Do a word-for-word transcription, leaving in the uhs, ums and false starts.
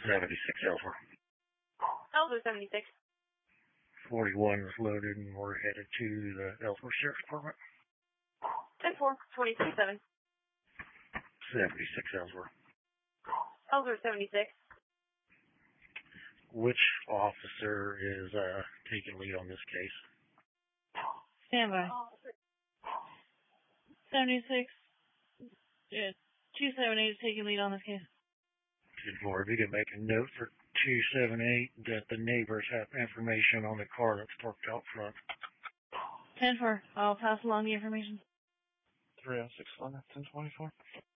seventy-six Ellsworth. Ellsworth seventy-six. forty-one is loaded and we're headed to the Ellsworth Sheriff's Department. ten four, twenty-six seven. seventy-six Ellsworth. Ellsworth seventy-six. Which officer is uh, taking lead on this case? Stand by. seventy-six. Yeah, two seventy-eight is taking lead on this case. ten four, if you can make a note for two seventy-eight that the neighbors have information on the car that's parked out front. ten four, I'll pass along the information. three oh six one, ten twenty-four.